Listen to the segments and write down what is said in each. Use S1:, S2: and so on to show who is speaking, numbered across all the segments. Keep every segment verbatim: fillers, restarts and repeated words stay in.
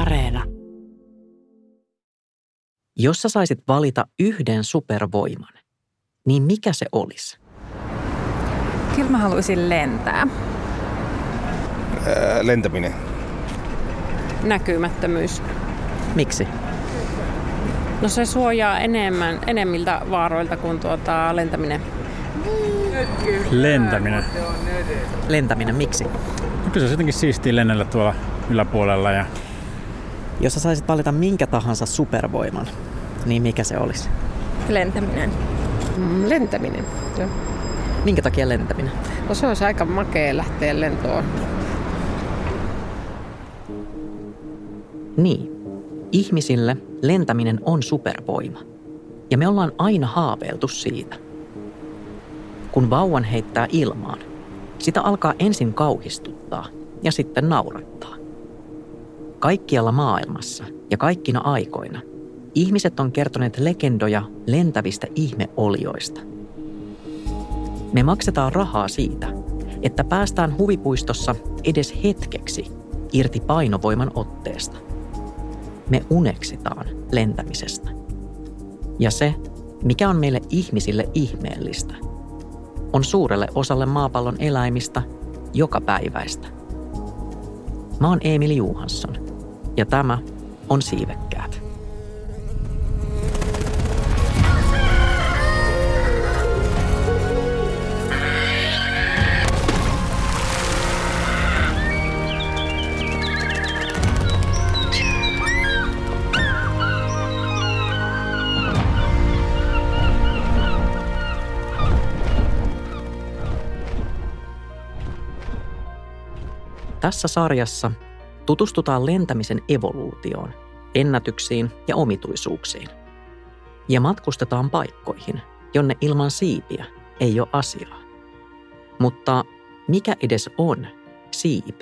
S1: Areena.
S2: Jos sä saisit valita yhden supervoiman, niin mikä se olisi?
S3: Kyllä mä haluaisin lentää.
S4: Ää, lentäminen.
S1: Näkymättömyys.
S2: Miksi?
S1: No se suojaa enemmän, enemmiltä vaaroilta kuin tuota lentäminen.
S5: Lentäminen.
S2: Lentäminen, miksi?
S5: No kyllä se jotenkin siistiä lennellä tuolla yläpuolella. Ja...
S2: Jos sä saisit valita minkä tahansa supervoiman, niin mikä se olisi?
S6: Lentäminen.
S7: Mm, lentäminen. Joo.
S2: Minkä takia lentäminen?
S7: No se olisi aika makea lähteä lentoon.
S2: Niin. Ihmisille lentäminen on supervoima. Ja me ollaan aina haaveiltu siitä. Kun vauvan heittää ilmaan, sitä alkaa ensin kauhistuttaa ja sitten naurattaa. Kaikkialla maailmassa ja kaikkina aikoina ihmiset on kertoneet legendoja lentävistä ihmeolioista. Me maksetaan rahaa siitä, että päästään huvipuistossa edes hetkeksi irti painovoiman otteesta. Me uneksitaan lentämisestä. Ja se, mikä on meille ihmisille ihmeellistä, on suurelle osalle maapallon eläimistä jokapäiväistä. Mä oon Eemeli Johansson ja tämä on Siivekkäät. Tässä sarjassa tutustutaan lentämisen evoluutioon, ennätyksiin ja omituisuuksiin. Ja matkustetaan paikkoihin, jonne ilman siipiä ei ole asiaa. Mutta mikä edes on siipi?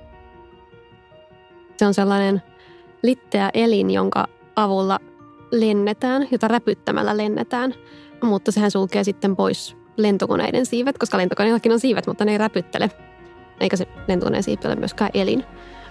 S6: Se on sellainen litteä elin, jonka avulla lennetään, jota räpyttämällä lennetään. Mutta sehän sulkee sitten pois lentokoneiden siivet, koska lentokoneillakin on siivet, mutta ne ei räpyttele. Eikä se lentokoneen siipi ole myöskään elin.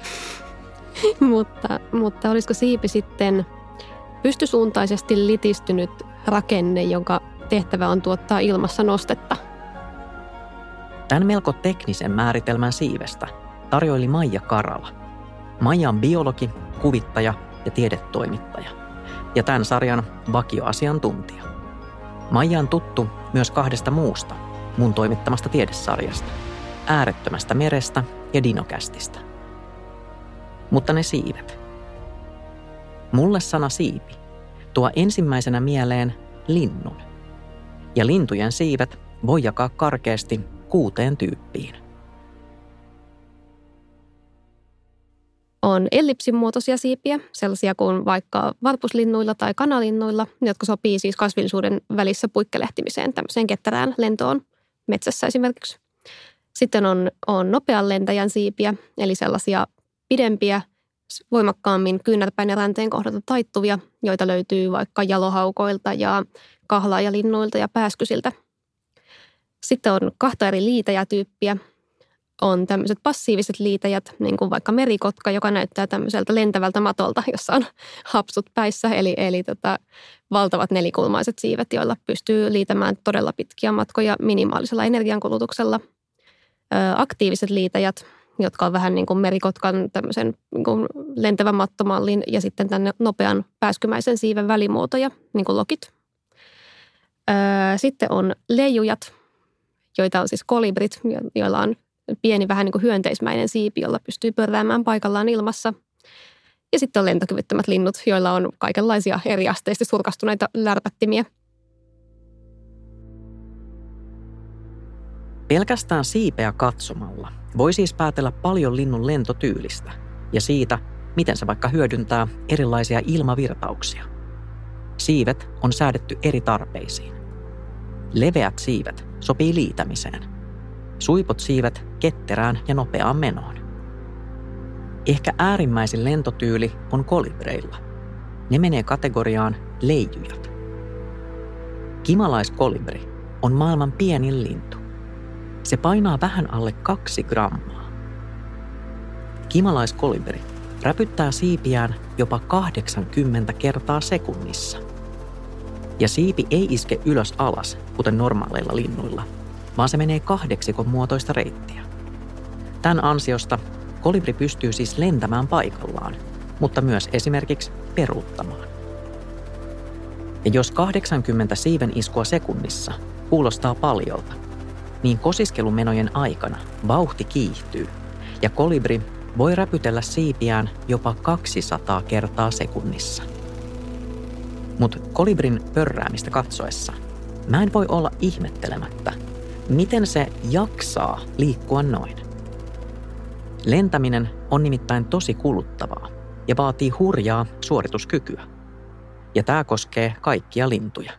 S6: mutta, mutta olisiko siipi sitten pystysuuntaisesti litistynyt rakenne, jonka tehtävä on tuottaa ilmassa nostetta?
S2: Tämän melko teknisen määritelmän siivestä tarjoili Maija Karala. Maija on biologi, kuvittaja ja tiedetoimittaja. Ja tämän sarjan vakioasiantuntija. Maija on tuttu myös kahdesta muusta mun toimittamasta tiedesarjasta. Äärettömästä merestä ja Dinokästistä. Mutta ne siivet. Mulle sana siipi tuo ensimmäisenä mieleen linnun. Ja lintujen siivet voi jakaa karkeasti kuuteen tyyppiin.
S6: On ellipsimuotoisia siipiä, sellaisia kuin vaikka valpuslinnuilla tai kanalinnuilla, jotka sopii siis kasvillisuuden välissä puikkelehtimiseen, tämmöiseen ketterään lentoon metsässä esimerkiksi. Sitten on, on nopean lentäjän siipiä, eli sellaisia pidempiä, voimakkaammin kyynärpäin ja ränteen kohdalta taittuvia, joita löytyy vaikka jalohaukoilta ja kahlaajalinnuilta ja pääskysiltä. Sitten on kahta eri liitäjätyyppiä. On tämmöiset passiiviset liitäjät, niin kuin vaikka merikotka, joka näyttää tämmöiseltä lentävältä matolta, jossa on hapsut päissä, eli, eli tota, valtavat nelikulmaiset siivet, joilla pystyy liitämään todella pitkiä matkoja minimaalisella energiankulutuksella. Aktiiviset liitäjät, jotka on vähän niin kuin merikotkan tämmöisen niin kuin lentävän mattomallin ja sitten tänne nopean pääskymäisen siiven välimuotoja, niin kuin lokit. Sitten on leijujat, joita on siis kolibrit, joilla on pieni vähän niin kuin hyönteismäinen siipi, jolla pystyy pörräämään paikallaan ilmassa. Ja sitten on lentokyvyttömät linnut, joilla on kaikenlaisia eriasteisesti surkastuneita lärpättimiä.
S2: Pelkästään siipeä katsomalla voi siis päätellä paljon linnun lentotyylistä ja siitä, miten se vaikka hyödyntää erilaisia ilmavirtauksia. Siivet on säädetty eri tarpeisiin. Leveät siivet sopii liitämiseen. Suipot siivet ketterään ja nopeaan menoon. Ehkä äärimmäisin lentotyyli on kolibreilla. Ne menee kategoriaan leijujat. Kimalaiskolibri on maailman pienin lintu. Se painaa vähän alle kaksi grammaa. Kimalaiskolibri räpyttää siipiään jopa kahdeksankymmentä kertaa sekunnissa. Ja siipi ei iske ylös alas, kuten normaaleilla linnuilla, vaan se menee kahdeksikon muotoista reittiä. Tämän ansiosta kolibri pystyy siis lentämään paikallaan, mutta myös esimerkiksi peruuttamaan. Ja jos kahdeksankymmentä siiven iskua sekunnissa kuulostaa paljolta, niin kosiskelumenojen aikana vauhti kiihtyy ja kolibri voi räpytellä siipiään jopa kaksisataa kertaa sekunnissa. Mutta kolibrin pörräämistä katsoessa mä en voi olla ihmettelemättä, miten se jaksaa liikkua noin. Lentäminen on nimittäin tosi kuluttavaa ja vaatii hurjaa suorituskykyä. Ja tämä koskee kaikkia lintuja.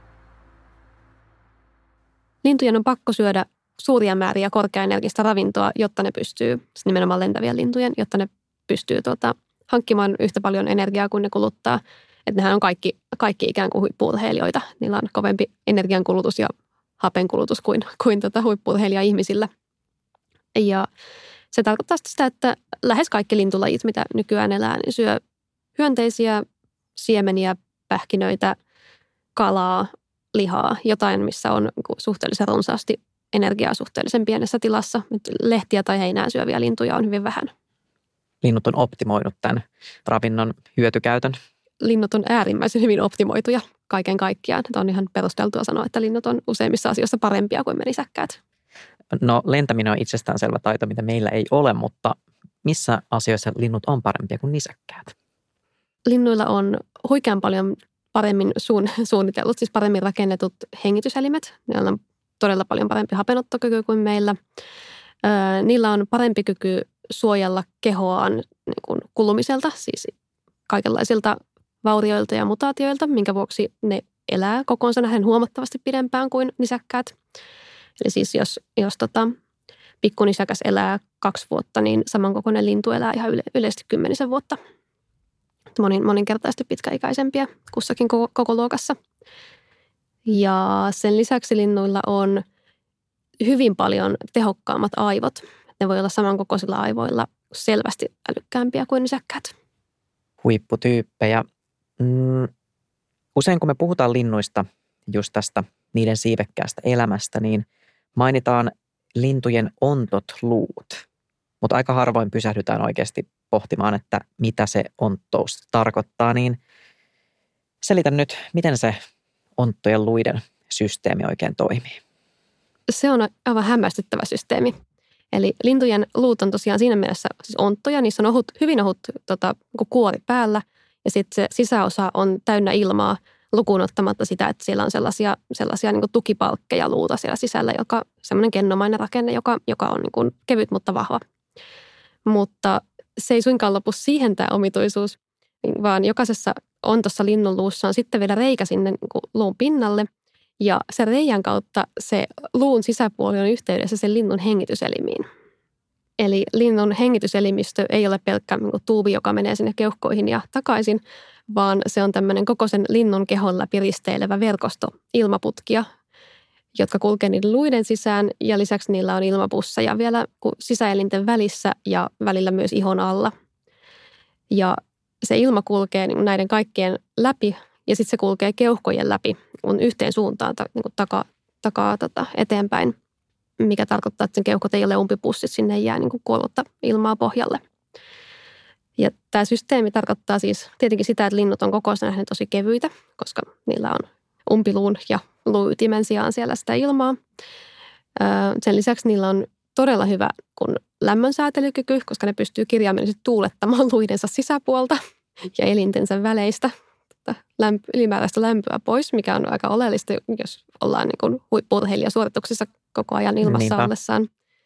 S6: Lintujen on pakko syödä suuria määriä korkeaenergistä ravintoa, jotta ne pystyy, nimenomaan lentävien lintujen, jotta ne pystyy tuota, hankkimaan yhtä paljon energiaa kuin ne kuluttaa. Että nehän on kaikki, kaikki ikään kuin huippu-urheilijoita. Niillä on kovempi energiankulutus ja hapenkulutus kuin, kuin tuota huippu-urheilija ihmisillä. Ja se tarkoittaa sitä, että lähes kaikki lintulajit, mitä nykyään elää, niin syö hyönteisiä, siemeniä, pähkinöitä, kalaa, lihaa, jotain, missä on suhteellisen runsaasti energiaa suhteellisen pienessä tilassa. Lehtiä tai heinää syöviä lintuja on hyvin vähän.
S2: Linnut on optimoinut tämän ravinnon hyötykäytön.
S6: Linnut on äärimmäisen hyvin optimoituja kaiken kaikkiaan. Tämä on ihan perusteltua sanoa, että linnut on useimmissa asioissa parempia kuin me nisäkkäät.
S2: No lentäminen on itsestäänselvä taito, mitä meillä ei ole, mutta missä asioissa linnut on parempia kuin nisäkkäät?
S6: Linnuilla on huikean paljon paremmin suun, suunnitellut, siis paremmin rakennetut hengityselimet. Ne on todella paljon parempi hapenottokyky kuin meillä. Öö, niillä on parempi kyky suojella kehoaan niin kuin kulumiselta, siis kaikenlaisilta vaurioilta ja mutaatioilta, minkä vuoksi ne elää kokoonsa nähden huomattavasti pidempään kuin nisäkkäät. Eli siis jos, jos tota, pikkunisäkäs elää kaksi vuotta, niin samankokoinen lintu elää ihan yle, yleisesti kymmenisen vuotta. Monin, moninkertaisesti pitkäikäisempiä kussakin koko, koko luokassa. Ja sen lisäksi linnuilla on hyvin paljon tehokkaammat aivot. Ne voi olla samankokoisilla aivoilla selvästi älykkäämpiä kuin nisäkkäät.
S2: Huipputyyppejä. Mm, usein kun me puhutaan linnuista just tästä niiden siivekkäästä elämästä, niin mainitaan lintujen ontot luut. Mutta aika harvoin pysähdytään oikeasti pohtimaan, että mitä se onttous tarkoittaa, niin selitä nyt, miten se onttojen luiden systeemi oikein toimii.
S6: Se on aivan hämmästyttävä systeemi. Eli lintujen luut on tosiaan siinä mielessä siis onttoja, niissä on ohut, hyvin ohut tota, kuori päällä ja sitten se sisäosa on täynnä ilmaa lukuun ottamatta sitä, että siellä on sellaisia, sellaisia niin kuin tukipalkkeja luuta siellä sisällä, joka semmoinen kennomainen rakenne, joka, joka on niin kuin kevyt, mutta vahva. Mutta se ei suinkaan lopu siihen tämä omituisuus, vaan jokaisessa ontossa linnun luussa on sitten vielä reikä sinne niin kuin luun pinnalle. Ja sen reijän kautta se luun sisäpuoli on yhteydessä sen linnun hengityselimiin. Eli linnun hengityselimistö ei ole pelkkä niin kuin tuubi, joka menee sinne keuhkoihin ja takaisin, vaan se on tämmöinen koko sen linnun kehon läpi risteilevä verkosto ilmaputkia, jotka kulkee niiden luiden sisään ja lisäksi niillä on ilmapusseja vielä sisäelinten välissä ja välillä myös ihon alla. Ja se ilma kulkee niin näiden kaikkien läpi ja sitten se kulkee keuhkojen läpi on yhteen suuntaan niin kuin takaa, takaa tota, eteenpäin, mikä tarkoittaa, että sen keuhkot ei ole umpipussit, sinne ei jää niin kuin kuollutta ilmaa pohjalle. Ja tämä systeemi tarkoittaa siis tietenkin sitä, että linnut on kokoisena nähden tosi kevyitä, koska niillä on umpiluun ja luuytimen sijaan siellä sitä ilmaa. Sen lisäksi niillä on todella hyvä kun lämmönsäätelykyky, koska ne pystyy kirjaimellisesti tuulettamaan luidensa sisäpuolta ja elintensä väleistä lämp- ylimääräistä lämpöä pois, mikä on aika oleellista, jos ollaan niin kuin huippu-urheilijasuorituksissa koko ajan ilmassa Niinpä. Ollessaan.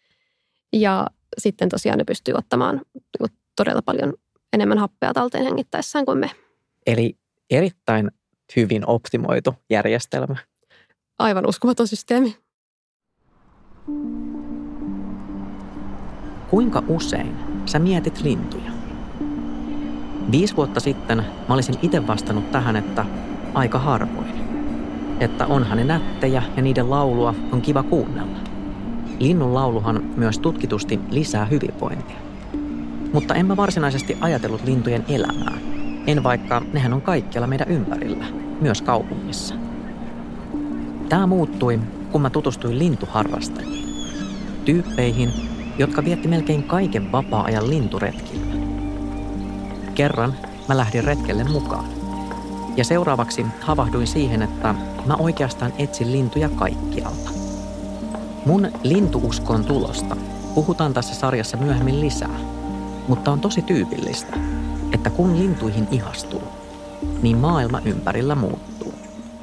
S6: Ja sitten tosiaan ne pystyy ottamaan niin kuin todella paljon enemmän happea talteen hengittäessään kuin me.
S2: Eli erittäin hyvin optimoitu järjestelmä.
S6: Aivan uskomaton systeemi.
S2: Kuinka usein sä mietit lintuja? Viisi vuotta sitten mä olisin itse vastannut tähän, että aika harvoin. Että onhan ne nättejä ja niiden laulua on kiva kuunnella. Linnun lauluhan myös tutkitusti lisää hyvinvointia. Mutta en mä varsinaisesti ajatellut lintujen elämää. En vaikka nehän on kaikkialla meidän ympärillä, myös kaupungissa. Tämä muuttui, kun mä tutustuin lintuharrastajiin. Tyyppeihin, jotka vietti melkein kaiken vapaa-ajan linturetkillä. Kerran mä lähdin retkelle mukaan. Ja seuraavaksi havahduin siihen, että mä oikeastaan etsin lintuja kaikkialta. Mun lintuuskon tulosta puhutaan tässä sarjassa myöhemmin lisää, mutta on tosi tyypillistä, että kun lintuihin ihastuu, niin maailma ympärillä muuttuu.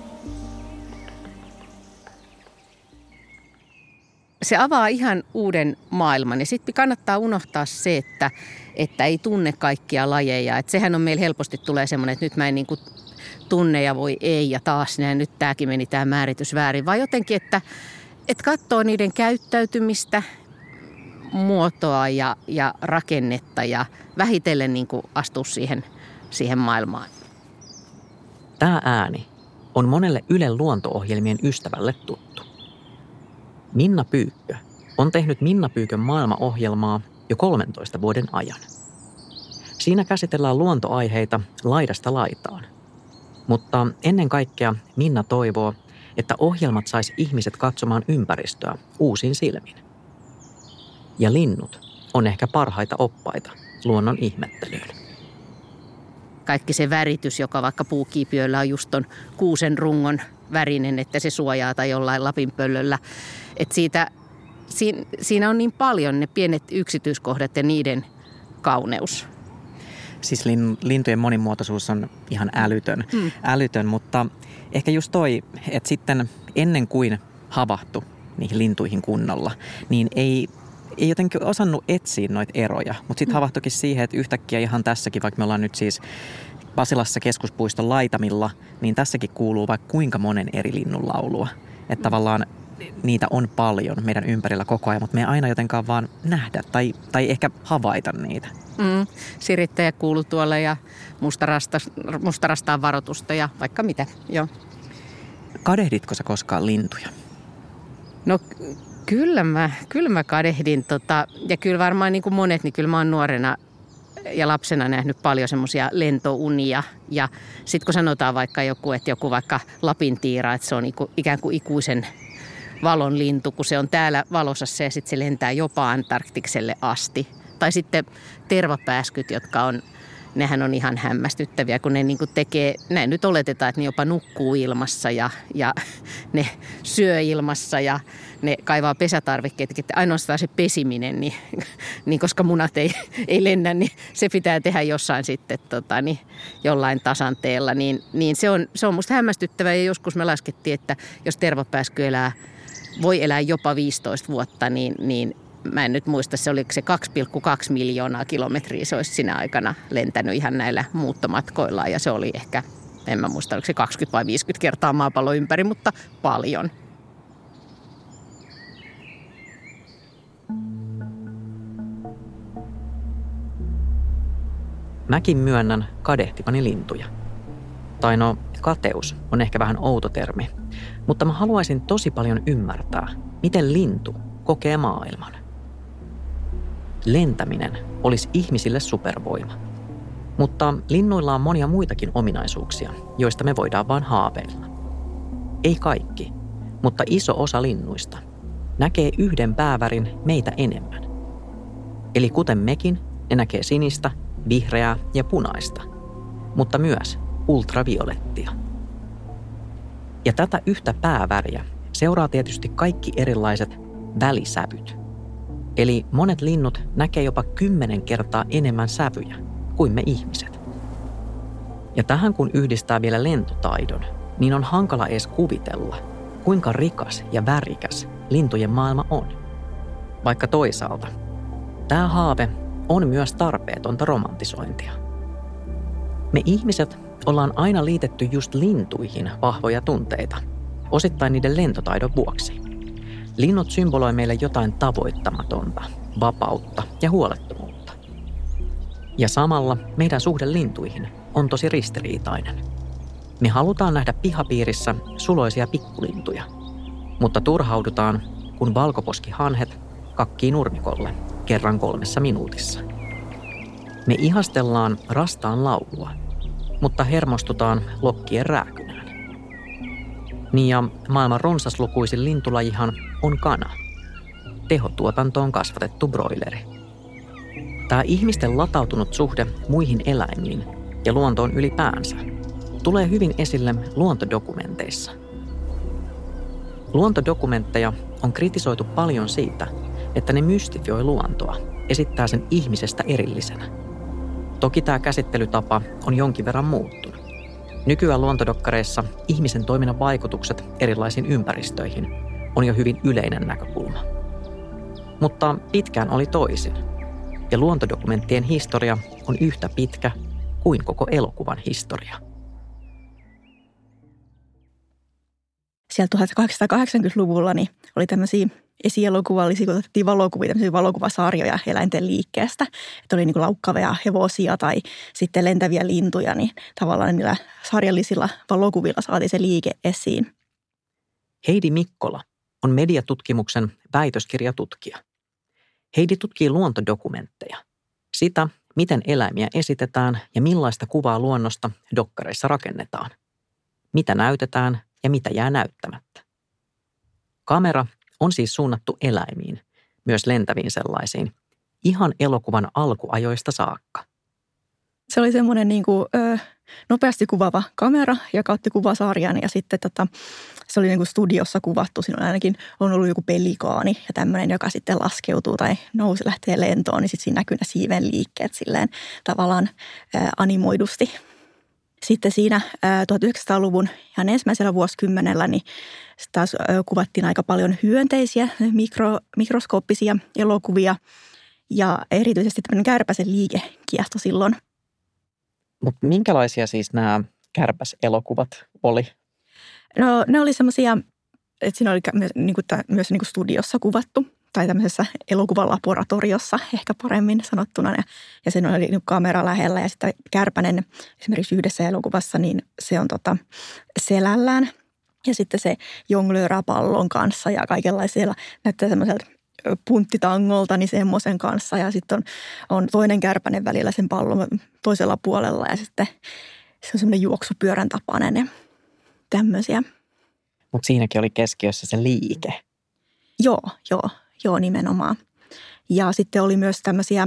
S7: Se avaa ihan uuden maailman ja sitten kannattaa unohtaa se, että, että ei tunne kaikkia lajeja. Et sehän on meillä helposti tulee semmoinen, että nyt mä en niinku tunne ja voi ei ja taas näin, nyt tämäkin meni tämä määritys väärin. Vaan jotenkin, että, että katsoo niiden käyttäytymistä, muotoa ja, ja rakennetta ja vähitellen niinku astuu siihen, siihen maailmaan.
S2: Tämä ääni on monelle Ylen luonto-ohjelmien ystävälle tuttu. Minna Pyykkö on tehnyt Minna Pyykön maailmaohjelmaa jo kolmentoista vuoden ajan. Siinä käsitellään luontoaiheita laidasta laitaan. Mutta ennen kaikkea Minna toivoo, että ohjelmat sais ihmiset katsomaan ympäristöä uusin silmin. Ja linnut on ehkä parhaita oppaita luonnon ihmettelyyn.
S7: Kaikki se väritys, joka vaikka puukiipiöillä on just ton kuusen rungon värinen, että se suojaa tai jollain lapinpöllöllä. Että siitä, siinä, siinä on niin paljon ne pienet yksityiskohdat ja niiden kauneus.
S2: Siis lintujen monimuotoisuus on ihan älytön, mm. älytön, mutta ehkä just toi, että sitten ennen kuin havahtui niihin lintuihin kunnolla, niin ei, ei jotenkin osannut etsiä noita eroja. Mutta sitten mm. havahtuikin siihen, että yhtäkkiä ihan tässäkin, vaikka me ollaan nyt siis Pasilassa keskuspuiston laitamilla, niin tässäkin kuuluu vaikka kuinka monen eri linnun laulua. Että tavallaan niitä on paljon meidän ympärillä koko ajan, mutta me ei aina jotenkaan vaan nähdä tai, tai ehkä havaita niitä.
S7: Mm. Sirittäjä kuuluu tuolla ja mustarasta, mustarastaan varoitusta ja vaikka mitä. Joo.
S2: Kadehditko sä koskaan lintuja?
S7: No kyllä mä, kyllä mä kadehdin. Tota, ja kyllä varmaan niin kuin monet, niin kyllä mä oon nuorena ja lapsena nähnyt paljon semmoisia lentounia. Ja sitten kun sanotaan vaikka joku, että joku vaikka lapintiira, että se on ikään kuin ikuisen valon lintu, kun se on täällä valosassa ja sitten se lentää jopa Antarktikselle asti. Tai sitten tervapääskyt, jotka on, nehän on ihan hämmästyttäviä, kun ne niinku tekee, näin nyt oletetaan, että ne jopa nukkuu ilmassa ja, ja ne syö ilmassa ja ne kaivaa pesätarvikkeet. Että ainoastaan se pesiminen, niin, niin koska munat ei, ei lennä, niin se pitää tehdä jossain sitten tota, niin, jollain tasanteella. Niin, niin se, on, se on musta hämmästyttävää ja joskus me laskettiin, että jos tervapääsky elää, voi elää jopa viisitoista vuotta, niin, niin mä en nyt muista, se oli se kaksi pilkku kaksi miljoonaa kilometriä, se olisi sinä aikana lentänyt ihan näillä muuttomatkoillaan. Ja se oli ehkä, en mä muista, oliko se kaksikymmentä vai viisikymmentä kertaa maapallon ympäri, mutta paljon.
S2: Mäkin myönnän kadehtivani lintuja. Tai no, kateus on ehkä vähän outo termi, mutta mä haluaisin tosi paljon ymmärtää, miten lintu kokee maailman. Lentäminen olisi ihmisille supervoima. Mutta linnuilla on monia muitakin ominaisuuksia, joista me voidaan vaan haaveilla. Ei kaikki, mutta iso osa linnuista näkee yhden päävärin meitä enemmän. Eli kuten mekin, ne näkee sinistä, vihreää ja punaista, mutta myös ultraviolettia. Ja tätä yhtä pääväriä seuraa tietysti kaikki erilaiset välisävyt. Eli monet linnut näkee jopa kymmenen kertaa enemmän sävyjä kuin me ihmiset. Ja tähän kun yhdistää vielä lentotaidon, niin on hankala edes kuvitella, kuinka rikas ja värikäs lintujen maailma on. Vaikka toisaalta, tämä haave on myös tarpeetonta romantisointia. Me ihmiset ollaan aina liitetty just lintuihin vahvoja tunteita, osittain niiden lentotaidon vuoksi. Linnut symboloi meille jotain tavoittamatonta, vapautta ja huolettomuutta. Ja samalla meidän suhde lintuihin on tosi ristiriitainen. Me halutaan nähdä pihapiirissä suloisia pikkulintuja, mutta turhaudutaan, kun valkoposkihanhet kakkii nurmikolle kerran kolmessa minuutissa. Me ihastellaan rastaan laulua, mutta hermostutaan lokkien rääkynään. Niin ja maailman runsaslukuisin lintulajihan on kana. Tehotuotantoon kasvatettu broileri. Tämä ihmisten latautunut suhde muihin eläimiin ja luontoon ylipäänsä tulee hyvin esille luontodokumenteissa. Luontodokumentteja on kritisoitu paljon siitä, että ne mystifioi luontoa, esittää sen ihmisestä erillisenä. Toki tämä käsittelytapa on jonkin verran muuttunut. Nykyään luontodokkareissa ihmisen toiminnan vaikutukset erilaisiin ympäristöihin on jo hyvin yleinen näkökulma. Mutta pitkään oli toisin. Ja luontodokumenttien historia on yhtä pitkä kuin koko elokuvan historia.
S4: Siellä tuhatkahdeksansataakahdeksankymmentäluvulla niin oli tämmöisiä esielokuvallisia, kun otettiin valokuvia, tämmöisiä valokuvasarjoja eläinten liikkeestä. Että oli niin kuin laukkavia hevosia tai sitten lentäviä lintuja, niin tavallaan niillä sarjallisilla valokuvilla saatiin se liike esiin.
S2: Heidi Mikkola on mediatutkimuksen väitöskirjatutkija. Heidi tutkii luontodokumentteja. Sitä, miten eläimiä esitetään ja millaista kuvaa luonnosta dokkareissa rakennetaan. Mitä näytetään ja mitä jää näyttämättä. Kamera on siis suunnattu eläimiin, myös lentäviin sellaisiin, ihan elokuvan alkuajoista saakka.
S4: Se oli semmoinen niin kuin, ö, nopeasti kuvaava kamera, joka otti kuvasarjan ja sitten tota, se oli niin kuin studiossa kuvattu. Siinä on ainakin on ollut joku pelikaani ja tämmöinen, joka sitten laskeutuu tai nousi, lähtee lentoon, niin sitten siinä näkyy ne siiven liikkeet silleen tavallaan ö, animoidusti. Sitten siinä tuhatyhdeksänsataaluvun ihan ensimmäisellä vuosikymmenellä niin taas kuvattiin aika paljon hyönteisiä, mikro, mikroskooppisia elokuvia ja erityisesti tämmöinen kärpäsen liike kiehtoi silloin.
S2: Mutta minkälaisia siis nämä kärpäselokuvat oli?
S4: No ne oli semmoisia, että siinä oli myös, niin kuin, myös niin kuin studiossa kuvattu tai tämmöisessä elokuvalaboratoriossa ehkä paremmin sanottuna. Ja, ja sen oli niin kamera lähellä ja sitten kärpänen esimerkiksi yhdessä elokuvassa, niin se on tota selällään. Ja sitten se jonglöörää pallon kanssa ja kaikenlaisella näyttää semmoiselta punttitangolta, niin semmoisen kanssa. Ja sitten on, on toinen kärpänen välillä sen pallon toisella puolella ja sitten se on semmoinen juoksupyörän tapainen ja tämmöisiä.
S2: Mutta siinäkin oli keskiössä se liike.
S4: Joo, joo. Joo, nimenomaan. Ja sitten oli myös tämmöisiä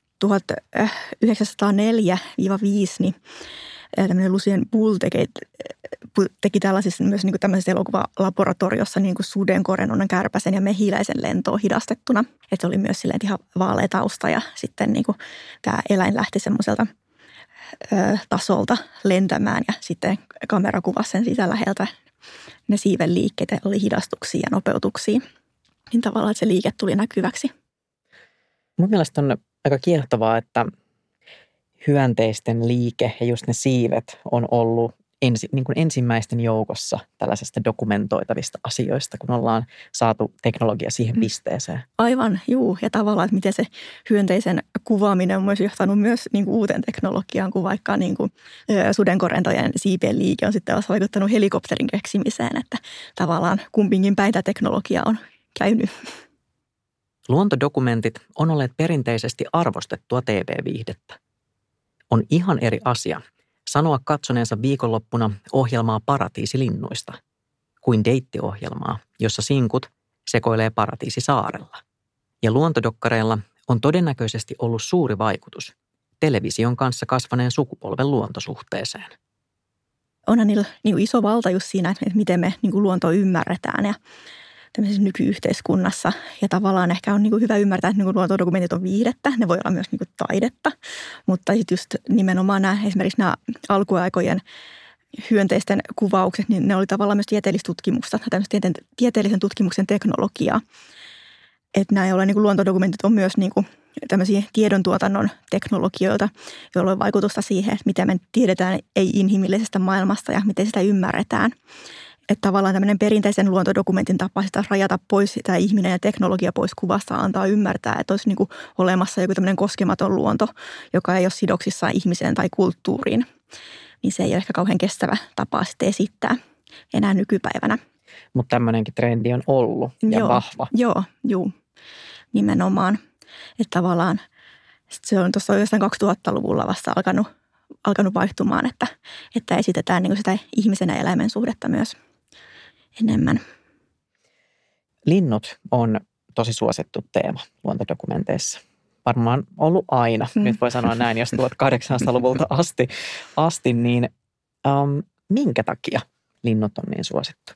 S4: tuhatyhdeksänsataaneljä viiva viisi, niin tämmöinen Lucien Bull teki, teki tällaisessa myös niin kuin tämmöisessä elokuvalaboratoriossa niin kuin suden, korenonnan, kärpäsen ja mehiläisen lentoa hidastettuna. Että oli myös silleen ihan vaalea tausta ja sitten niin kuin tämä eläin lähti semmoiselta ö, tasolta lentämään ja sitten kamera kuvasi sen sitä läheltä. Ne siiven liikkeet oli hidastuksia ja nopeutuksia. Niin tavallaan, että se liike tuli näkyväksi.
S2: Mun mielestä on aika kiehtovaa, että hyönteisten liike ja just ne siivet on ollut ensi, niin kuin ensimmäisten joukossa tällaisesta dokumentoitavista asioista, kun ollaan saatu teknologia siihen pisteeseen.
S4: Aivan, juu. Ja tavallaan, että miten se hyönteisen kuvaaminen on myös johtanut myös niin kuin uuteen teknologiaan, kun vaikka niin kuin, sudenkorentojen siipien liike on sitten taas vaikuttanut helikopterin keksimiseen, että tavallaan kumpinkin päin tämä teknologia on käynyt.
S2: Luontodokumentit on olleet perinteisesti arvostettua T V-viihdettä. On ihan eri asia sanoa katsoneensa viikonloppuna ohjelmaa paratiisilinnuista kuin deittiohjelmaa, jossa sinkut sekoilee paratiisisaarella. Ja luontodokkareilla on todennäköisesti ollut suuri vaikutus television kanssa kasvaneen sukupolven luontosuhteeseen.
S4: Onhan niillä niin kuin iso valta just siinä, että miten me niin kuin luontoa ymmärretään ja tämmöisessä nykyyhteiskunnassa. Ja tavallaan ehkä on niin kuin hyvä ymmärtää, että niin kuin luontodokumentit on viihdettä. Ne voi olla myös niin kuin taidetta. Mutta sitten just nimenomaan nämä, esimerkiksi nämä alkuaikojen hyönteisten kuvaukset, niin ne oli tavallaan myös tieteellistä tutkimusta, tämmöistä tieteellisen tutkimuksen teknologiaa. Että nämä, joilla niin kuin luontodokumentit on myös niin kuin tämmöisiä tiedontuotannon teknologioita, joilla on vaikutusta siihen, että mitä me tiedetään ei-inhimillisestä maailmasta ja miten sitä ymmärretään. Että tavallaan tämmöinen perinteisen luontodokumentin tapa sitä rajata pois sitä ihminen ja teknologia pois kuvasta antaa ymmärtää, että olisi niin kuin olemassa joku tämmöinen koskematon luonto, joka ei ole sidoksissa ihmiseen tai kulttuuriin. Niin se ei ole ehkä kauhean kestävä tapa sitten esittää enää nykypäivänä.
S2: Mutta tämmöinenkin trendi on ollut ja
S4: joo,
S2: vahva.
S4: Joo, juu, nimenomaan. Että tavallaan Sitten se on tuossa oikeastaan kaksituhattaluvulla vasta alkanut, alkanut vaihtumaan, että, että esitetään niin kuin sitä ihmisen ja eläimen suhdetta myös enemmän.
S2: Linnut on tosi suosittu teema luontodokumenteissa. Varmaan ollut aina, mm. nyt voi sanoa näin, jos tuhatkahdeksansataaluvulta asti, asti niin um, minkä takia linnut on niin suosittu?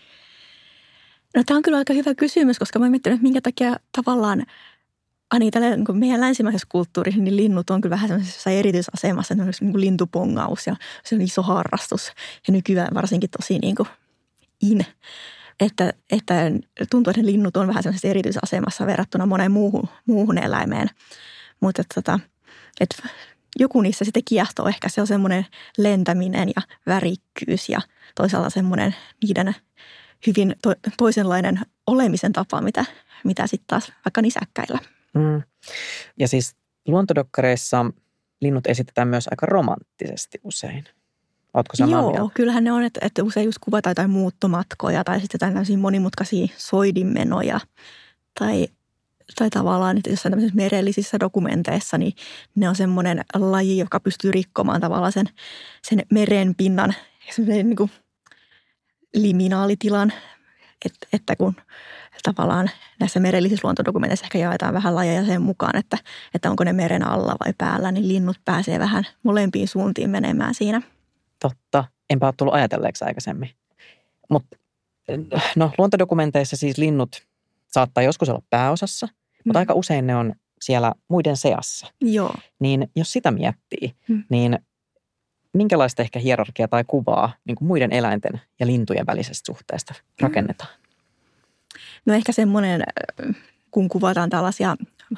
S4: No tämä on kyllä aika hyvä kysymys, koska mä miettinyt, että minkä takia tavallaan Ani, tällä, niin meidän länsimaisessa kulttuurissa niin linnut on kyllä vähän sellaisessa erityisasemassa, että on niin kuin lintupongaus ja se on iso harrastus ja nykyään varsinkin tosi niin kuin in. Että, että tuntuu, että ne linnut on vähän sellaisessa erityisasemassa verrattuna moneen muuhun, muuhun eläimeen. Mutta että, että, että joku niissä sitten kiehtoo. Ehkä se on semmoinen lentäminen ja värikkyys ja toisaalta semmoinen niiden hyvin to, toisenlainen olemisen tapa, mitä, mitä sitten taas vaikka nisäkkäillä.
S2: Mm. Ja siis luontodokkareissa linnut esitetään myös aika romanttisesti usein. Ootko samaa
S4: Joo,
S2: mieltä?
S4: kyllähän ne on, että, että usein just kuvataan jotain muuttomatkoja tai sitten jotain tämmöisiä monimutkaisia soidinmenoja. Tai, tai tavallaan, että jossain tämmöisissä merellisissä dokumenteissa, niin ne on semmoinen laji, joka pystyy rikkomaan tavallaan sen, sen merenpinnan, semmoinen niin kuin liminaalitilan, että, että kun tavallaan näissä merellisissä luontodokumenteissa ehkä jaetaan vähän lajeja sen mukaan, että, että onko ne meren alla vai päällä, niin linnut pääsee vähän molempiin suuntiin menemään siinä.
S2: Totta. Enpä ole tullut ajatelleeksi aikaisemmin. Mutta no, luontodokumenteissa siis linnut saattaa joskus olla pääosassa, mm. mutta aika usein ne on siellä muiden seassa.
S4: Joo.
S2: Niin jos sitä miettii,
S4: mm.
S2: niin minkälaista ehkä hierarkiaa tai kuvaa niin kuin muiden eläinten ja lintujen välisestä suhteesta rakennetaan?
S4: No ehkä semmoinen, kun kuvataan tällaisia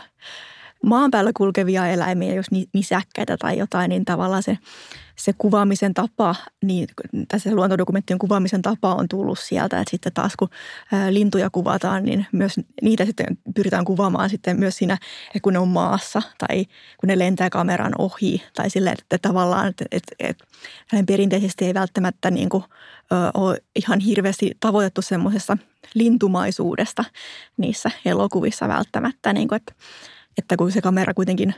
S4: maan päällä kulkevia eläimiä, jos nisäkkäitä tai jotain, niin tavallaan se, se kuvaamisen tapa, niin tässä luontodokumenttien kuvaamisen tapa on tullut sieltä, että sitten taas kun lintuja kuvataan, niin myös niitä sitten pyritään kuvaamaan sitten myös siinä, kun ne on maassa tai kun ne lentää kameran ohi tai silleen, että tavallaan, että, että, että perinteisesti ei välttämättä niin kuin, ö, ole ihan hirveästi tavoitettu semmoisesta lintumaisuudesta niissä elokuvissa välttämättä, niin kuin, että Että kun se kamera kuitenkin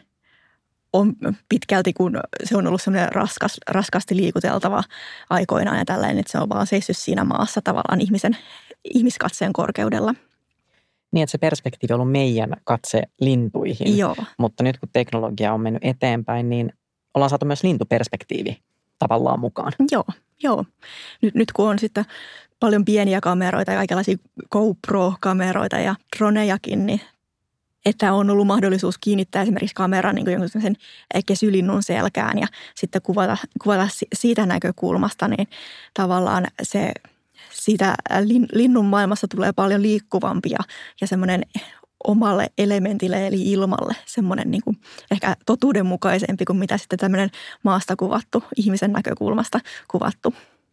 S4: on pitkälti, kun se on ollut semmoinen raskas, raskasti liikuteltava aikoinaan ja tällainen, että se on vaan seissyt siinä maassa tavallaan ihmisen, ihmiskatseen korkeudella.
S2: Niin, että se perspektiivi on ollut meidän katse lintuihin,
S4: Joo.
S2: Mutta nyt kun teknologia on mennyt eteenpäin, niin ollaan saatu myös lintuperspektiivi tavallaan mukaan.
S4: Joo, joo. Nyt, nyt kun on sitten paljon pieniä kameroita ja kaikenlaisia GoPro-kameroita ja dronejakin, niin että on ollut mahdollisuus kiinnittää esimerkiksi kameran niin jonkun sen kesylinnun selkään ja sitten kuvata, kuvata siitä näkökulmasta, niin tavallaan se siitä linnun maailmassa tulee paljon liikkuvampia ja semmoinen omalle elementille eli ilmalle semmoinen niin kuin ehkä totuudenmukaisempi kuin mitä sitten tämmöinen maasta kuvattu, ihmisen näkökulmasta kuvattu.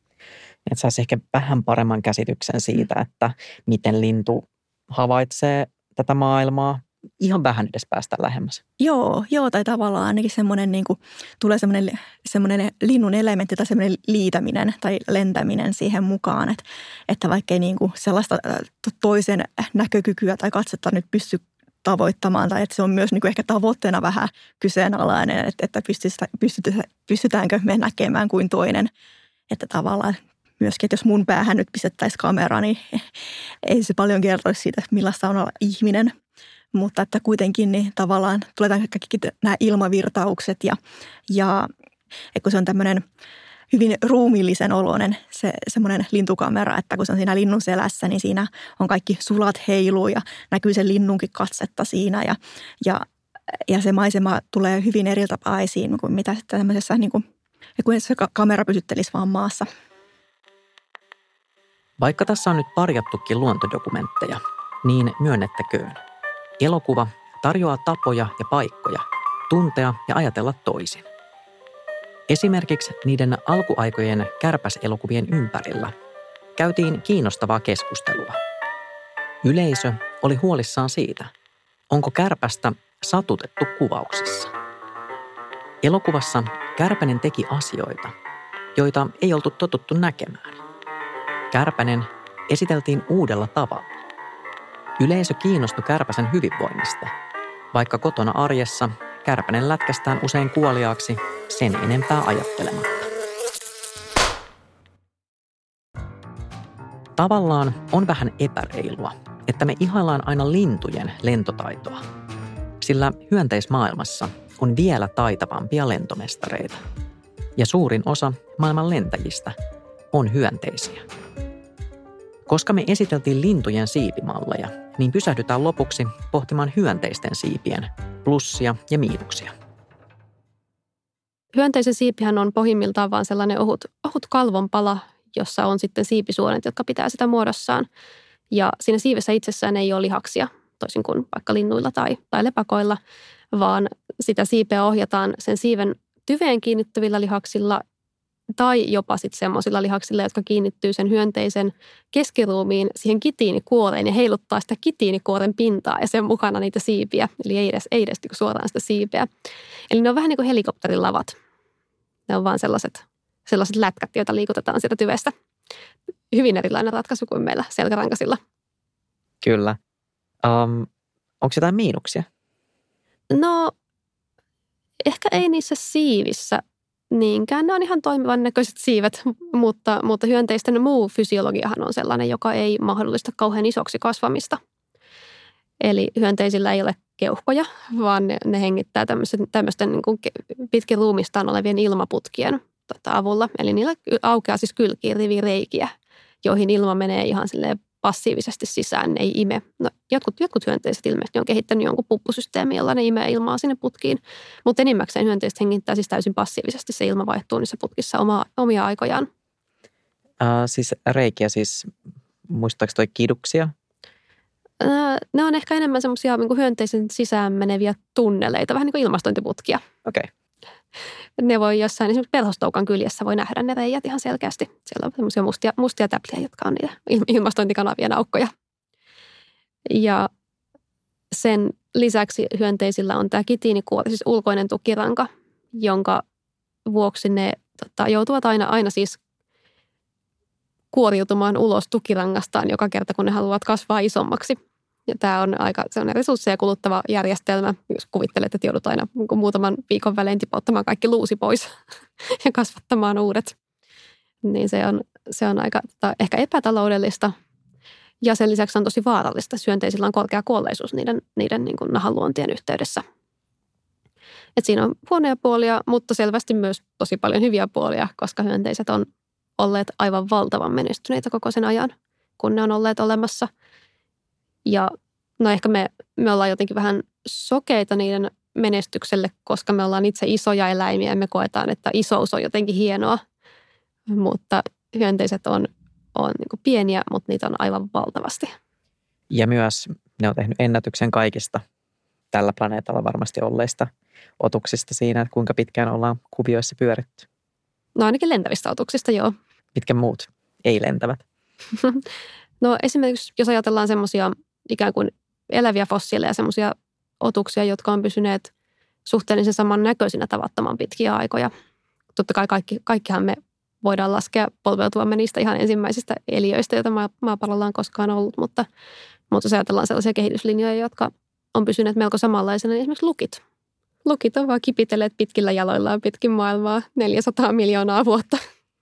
S2: Että saisi ehkä vähän paremman käsityksen siitä, että miten lintu havaitsee tätä maailmaa. Ihan vähän edes päästä lähemmäs.
S4: Joo, joo, tai tavallaan ainakin semmoinen, niin kuin, tulee semmoinen, semmoinen linnun elementti tai semmoinen liitäminen tai lentäminen siihen mukaan, että, että vaikka ei niin kuin sellaista toisen näkökykyä tai katsetta nyt pysty tavoittamaan, tai että se on myös niin kuin ehkä tavoitteena vähän kyseenalainen, että, että pystytäänkö me näkemään kuin toinen, että tavallaan myöskin, että jos mun päähän nyt pistettäisiin kamera, niin ei se paljon kertoisi siitä, millaista on olla ihminen. Mutta että kuitenkin niin tavallaan tuletaan kaikki nämä ilmavirtaukset ja, ja kun se on tämmöinen hyvin ruumiillisen oloinen se semmoinen lintukamera, että kun se on siinä linnun selässä, niin siinä on kaikki sulat heiluu ja näkyy sen linnunkin katsetta siinä ja, ja, ja se maisema tulee hyvin eri tapaa esiin kuin mitä sitten tämmöisessä, niin kuin, kun se kamera pysyttelisi vaan maassa.
S2: Vaikka tässä on nyt parjattukin luontodokumentteja, niin myönnettäköön. Elokuva tarjoaa tapoja ja paikkoja tuntea ja ajatella toisin. Esimerkiksi niiden alkuaikojen kärpäselokuvien ympärillä käytiin kiinnostavaa keskustelua. Yleisö oli huolissaan siitä, onko kärpästä satutettu kuvauksissa. Elokuvassa kärpänen teki asioita, joita ei oltu totuttu näkemään. Kärpänen esiteltiin uudella tavalla. Yleisö kiinnostui kärpäsen hyvinvoinnista, vaikka kotona arjessa kärpänen lätkästään usein kuoliaaksi sen enempää ajattelematta. Tavallaan on vähän epäreilua, että me ihaillaan aina lintujen lentotaitoa, sillä hyönteismaailmassa on vielä taitavampia lentomestareita. Ja suurin osa maailman lentäjistä on hyönteisiä. Koska me esiteltiin lintujen siipimalleja, niin pysähdytään lopuksi pohtimaan hyönteisten siipien plussia ja miinuksia.
S6: Hyönteisen siipihän on pohjimmiltaan vaan sellainen ohut, ohut kalvonpala, jossa on sitten siipisuonet, jotka pitää sitä muodossaan. Ja siinä siivessä itsessään ei ole lihaksia, toisin kuin vaikka linnuilla tai, tai lepakoilla, vaan sitä siipeä ohjataan sen siiven tyveen kiinnittyvillä lihaksilla tai jopa sitten semmoisilla lihaksilla, jotka kiinnittyy sen hyönteisen keskiruumiin siihen kitiinikuoreen ja heiluttaa sitä kitiinikuoren pintaa ja sen mukana niitä siipiä. Eli ei edes, ei edes suoraan sitä siipeä. Eli ne on vähän niin kuin helikopterilavat. Ne on vaan sellaiset, sellaiset lätkät, joita liikutetaan sieltä tyvestä. Hyvin erilainen ratkaisu kuin meillä selkärankasilla.
S2: Kyllä. Um, onko jotain miinuksia?
S6: No, ehkä ei niissä siivissä niinkään. Ne on ihan toimivan näköiset siivet, mutta, mutta hyönteisten muu fysiologiahan on sellainen, joka ei mahdollista kauhean isoksi kasvamista. Eli hyönteisillä ei ole keuhkoja, vaan ne, ne hengittää tämmöisten, tämmöisten niin kuin pitkin ruumistaan olevien ilmaputkien tota, avulla. Eli niillä aukeaa siis kylkiin rivireikiä, joihin ilma menee ihan silleen passiivisesti sisään, ne ei ime. No, jotkut, jotkut hyönteiset ilmeisesti on kehittänyt jonkun puppusysteemi, jolla ne imee ilmaa sinne putkiin. Mutta enimmäkseen hyönteiset hengittää siis täysin passiivisesti. Se ilma vaihtuu niissä putkissa oma, omia aikojaan.
S2: Uh, siis reikiä, siis muistaako toi kiduksia?
S6: Uh, ne on ehkä enemmän semmoisia niin kuin hyönteisen sisään meneviä tunneleita, vähän niin kuin ilmastointiputkia.
S2: Okei. Okay.
S6: Ne voi jossain, esimerkiksi perhostoukan kyljessä voi nähdä ne reijät ihan selkeästi. Siellä on semmoisia mustia, mustia täpliä, jotka on niitä ilmastointikanavien aukkoja. Ja sen lisäksi hyönteisillä on tämä kitiinikuori, siis ulkoinen tukiranka, jonka vuoksi ne tota, joutuvat aina, aina siis kuoriutumaan ulos tukirangastaan joka kerta, kun ne haluavat kasvaa isommaksi. Ja tämä on aika sellainen resursseja kuluttava järjestelmä, jos kuvittelet, että joudut aina muutaman viikon välein tipottamaan kaikki luusi pois ja kasvattamaan uudet. Niin se on, se on aika ehkä epätaloudellista. Ja sen lisäksi on tosi vaarallista. Hyönteisillä on korkea kuolleisuus niiden, niiden niin kuin nahanluontien yhteydessä. Et siinä on huonoja puolia, mutta selvästi myös tosi paljon hyviä puolia, koska hyönteiset on olleet aivan valtavan menestyneitä koko sen ajan, kun ne on olleet olemassa. Ja no ehkä me, me ollaan jotenkin vähän sokeita niiden menestykselle, koska me ollaan itse isoja eläimiä ja me koetaan, että isous on jotenkin hienoa. Mutta hyönteiset on, on niin kuin pieniä, mutta niitä on aivan valtavasti.
S2: Ja myös ne on tehnyt ennätyksen kaikista tällä planeetalla varmasti olleista otuksista siinä, että kuinka pitkään ollaan kuvioissa pyöritty.
S6: No ainakin lentävistä otuksista, joo.
S2: Mitkä muut ei lentävät?
S6: No esimerkiksi jos ajatellaan semmoisia ikään kuin eläviä fossiileja, semmoisia otuksia, jotka on pysyneet suhteellisen saman näköisinä tavattoman pitkiä aikoja. Totta kai kaikki, kaikkihan me voidaan laskea polveutuamme niistä ihan ensimmäisistä eliöistä, joita maapallolla on koskaan ollut, mutta, mutta jos ajatellaan sellaisia kehityslinjoja, jotka on pysyneet melko samanlaisena, niin esimerkiksi lukit. Lukit on vaan kipitelleet pitkillä jaloillaan pitkin maailmaa neljäsataa miljoonaa vuotta.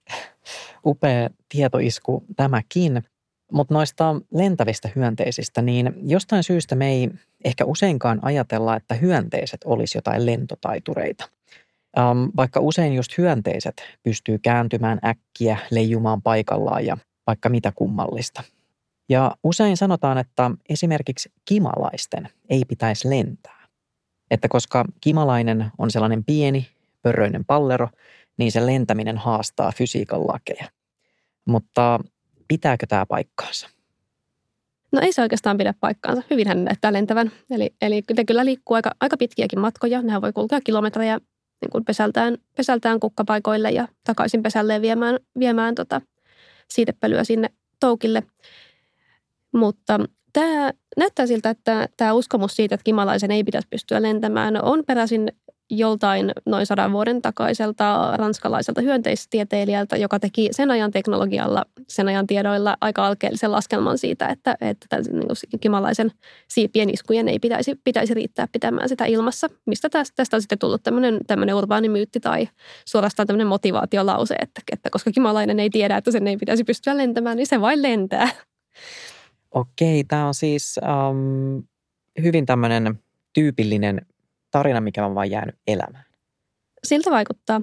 S2: Upea tietoisku tämäkin. Mutta noista lentävistä hyönteisistä, niin jostain syystä me ei ehkä useinkaan ajatella, että hyönteiset olisi jotain lentotaitureita. Ähm, vaikka usein just hyönteiset pystyy kääntymään äkkiä, leijumaan paikallaan ja vaikka mitä kummallista. Ja usein sanotaan, että esimerkiksi kimalaisten ei pitäisi lentää. Että koska kimalainen on sellainen pieni, pörröinen pallero, niin se lentäminen haastaa fysiikan lakeja. Mutta pitääkö tämä paikkaansa?
S6: No ei se oikeastaan pidä paikkaansa. Hyvinhän ne näyttää lentävän. Eli, eli ne kyllä liikkuu aika, aika pitkiäkin matkoja. Nehän voi kulkea kilometrejä niin kuin pesältään, pesältään kukkapaikoille ja takaisin pesälleen viemään, viemään tota siitepölyä sinne toukille. Mutta tämä näyttää siltä, että tämä uskomus siitä, että kimalaisen ei pitäisi pystyä lentämään, on peräisin joltain noin sadan vuoden takaiselta ranskalaiselta hyönteistieteilijältä, joka teki sen ajan teknologialla, sen ajan tiedoilla aika alkeellisen laskelman siitä, että, että tämän, niin kuin kimalaisen siipien iskujen ei pitäisi, pitäisi riittää pitämään sitä ilmassa, mistä tästä, tästä on sitten tullut tämmöinen, tämmöinen urbaani myytti tai suorastaan tämmöinen motivaatiolause, että, että koska kimalainen ei tiedä, että sen ei pitäisi pystyä lentämään, niin se vain lentää.
S2: Okei, tämä on siis um, hyvin tämmöinen tyypillinen tarina, mikä on vaan jäänyt elämään.
S6: Siltä vaikuttaa.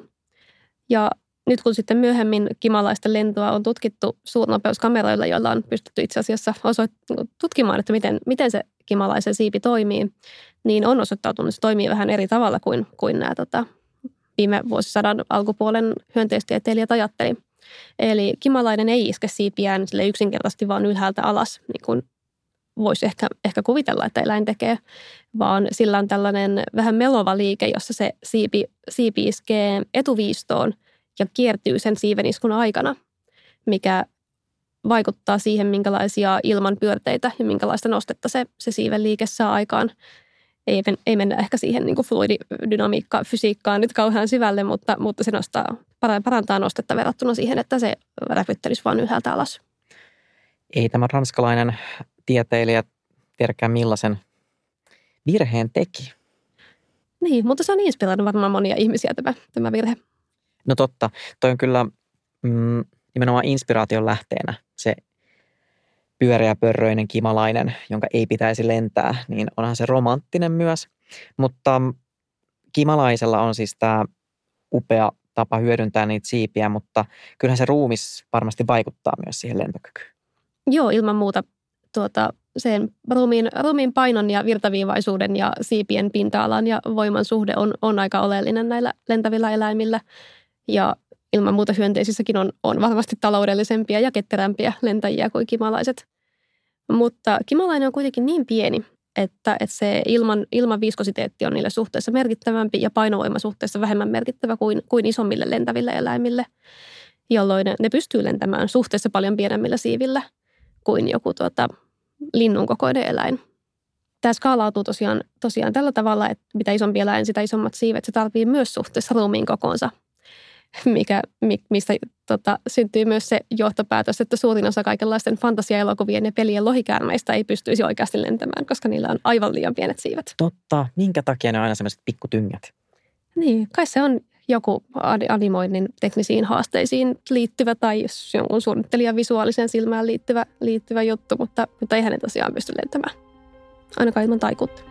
S6: Ja nyt kun sitten myöhemmin kimalaisten lentoa on tutkittu suurnopeuskameroilla, joilla on pystytty itse asiassa osoitt- tutkimaan, että miten, miten se kimalaisen siipi toimii, niin on osoittautunut, että se toimii vähän eri tavalla kuin, kuin nämä tota, viime vuosisadan alkupuolen hyönteistieteilijät ajatteli. Eli kimalainen ei iske siipiään sille yksinkertaisesti vaan ylhäältä alas, niin kuin voisi ehkä, ehkä kuvitella, että eläin tekee, vaan sillä on tällainen vähän melova liike, jossa se siipi, siipi iskee etuviistoon ja kiertyy sen siiveniskun aikana, mikä vaikuttaa siihen, minkälaisia ilmanpyörteitä ja minkälaista nostetta se, se siiven liike saa aikaan. Ei, ei mennä ehkä siihen niin kuin fluididynamiikkaan, fysiikkaan nyt kauhean syvälle, mutta, mutta se nostaa, parantaa nostetta verrattuna siihen, että se räpyttelisi vaan ylhäältä alas.
S2: Ei tämä ranskalainen tieteilijä tiedäkään millaisen virheen teki.
S6: Niin, mutta se on inspiroinut varmaan monia ihmisiä tämä, tämä virhe.
S2: No totta, toi on kyllä mm, nimenomaan inspiraation lähteenä se pyöreä pörröinen kimalainen, jonka ei pitäisi lentää, niin onhan se romanttinen myös. Mutta kimalaisella on siis tämä upea tapa hyödyntää niitä siipiä, mutta kyllähän se ruumis varmasti vaikuttaa myös siihen lentokykyyn. Joo,
S6: ilman muuta tuota, sen ruumiin, ruumiin painon ja virtaviivaisuuden ja siipien pinta-alan ja voiman suhde on, on aika oleellinen näillä lentävillä eläimillä. Ja ilman muuta hyönteisissäkin on, on varmasti taloudellisempia ja ketterämpiä lentäjiä kuin kimalaiset. Mutta kimalainen on kuitenkin niin pieni, että, että se ilman, ilman viskositeetti on niille suhteessa merkittävämpi ja painovoima suhteessa vähemmän merkittävä kuin, kuin isommille lentäville eläimille, jolloin ne, ne pystyy lentämään suhteessa paljon pienemmillä siivillä kuin joku tuota, linnun kokoinen eläin. Tämä skaalautuu tosiaan, tosiaan tällä tavalla, että mitä isompi eläin, sitä isommat siivet se tarvii myös suhteessa ruumiin kokoonsa, mikä, mistä tota, syntyy myös se johtopäätös, että suurin osa kaikenlaisten fantasiaelokuvien ja pelien lohikäärmeistä ei pystyisi oikeasti lentämään, koska niillä on aivan liian pienet siivet.
S2: Totta. Minkä takia ne on aina sellaiset pikkutyngät?
S6: Niin, kai se on joku animoinnin teknisiin haasteisiin liittyvä tai jonkun suunnittelijan visuaalisen silmään liittyvä, liittyvä juttu, mutta, mutta eihän ne tosiaan pysty lentämään. Ainakaan ilman taikuutta.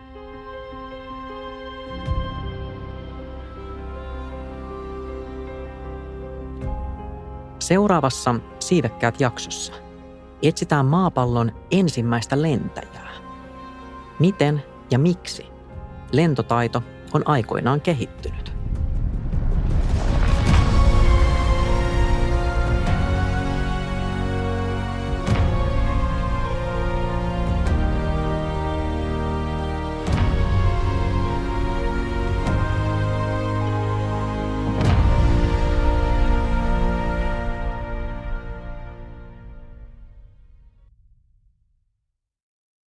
S2: Seuraavassa Siivekkäät jaksossa etsitään maapallon ensimmäistä lentäjää. Miten ja miksi lentotaito on aikoinaan kehittynyt?